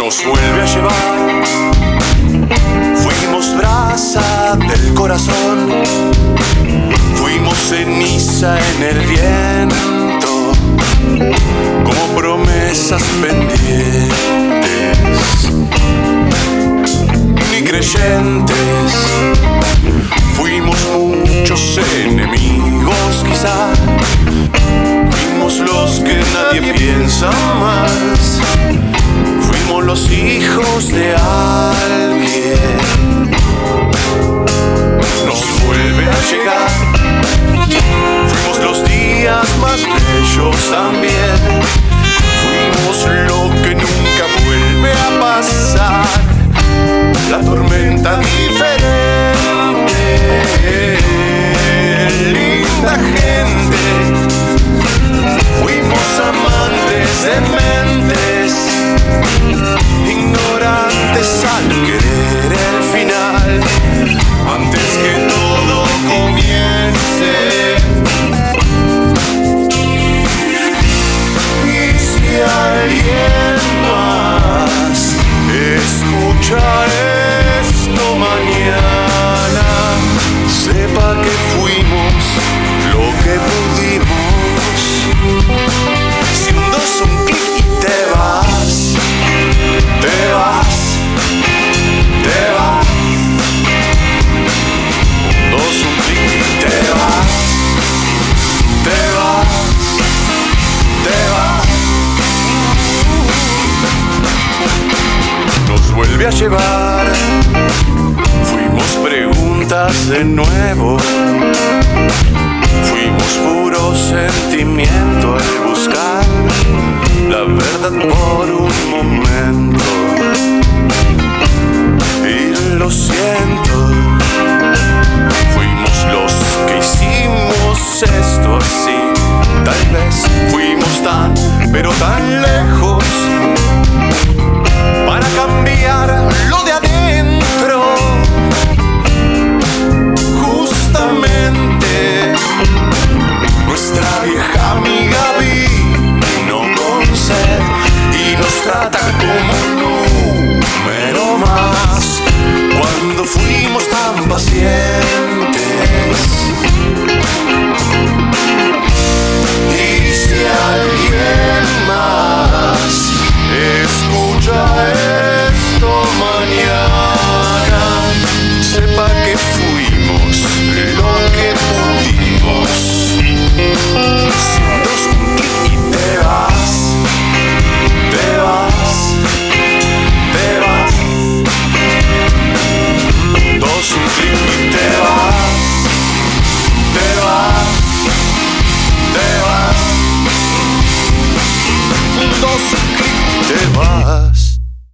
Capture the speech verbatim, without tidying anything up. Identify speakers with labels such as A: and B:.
A: nos vuelve a llevar. Fuimos brasa del corazón, fuimos ceniza en el viento, como promesas pendientes, ni creyentes. Fuimos muchos enemigos quizá, fuimos los que nadie piensa más, fuimos los hijos de alguien. Nos vuelve a llegar, fuimos los días más bellos también, fuimos lo que nunca vuelve a pasar, la tormenta diferente. Linda gente, fuimos amantes dementes, ignorantes al querer el final, antes que todo comience. Y si alguien más escucha esto mañana, sepa que fuimos lo que pudimos. Si un dos un clic y te vas, te vas, te vas. Un dos un clic y te vas, te vas, te vas. Nos vuelve a llevar, fuimos preguntas de nuevo, fuimos puro sentimiento al buscar la verdad por un momento. Y lo siento, fuimos los que hicimos esto así. Tal vez fuimos tan, pero tan lejos para cambiar lo de adentro. Justamente nuestra vieja amiga vino con sed y nos trata como un número más, cuando fuimos tan pacientes. Y si alguien más escucha esto mañana, sepa que fuimos lo que pudimos. Si un dos un clic y te vas, te vas, te vas. Un dos un clic y te vas, te vas, te vas. Un dos un clic y te vas.